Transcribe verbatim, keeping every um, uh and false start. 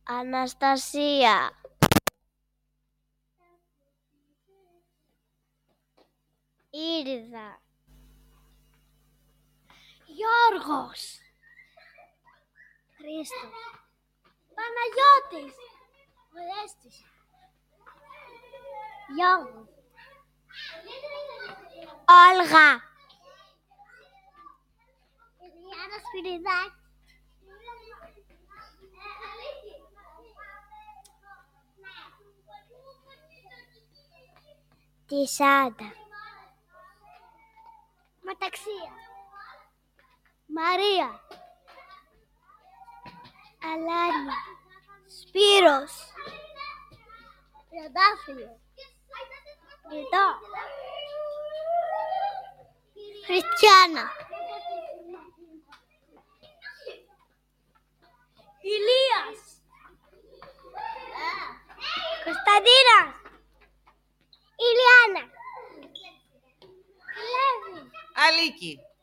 Αναστασία. Ήρδα. Γιώργος. Χρήστος. Παναγιώτης. Ορέστης. Γιώργος. Όλγα. Ηλιάνα Σπυριδάκη. Τισάντα. Ματαξία. Μαρία. Αλάνια. Σπύρος. Τριαντάφυλλο. Ρητό. Χριστιάνα. Ηλίας. Κωνσταντίνας. Ηλιάνα. Λέβη. Αλίκη.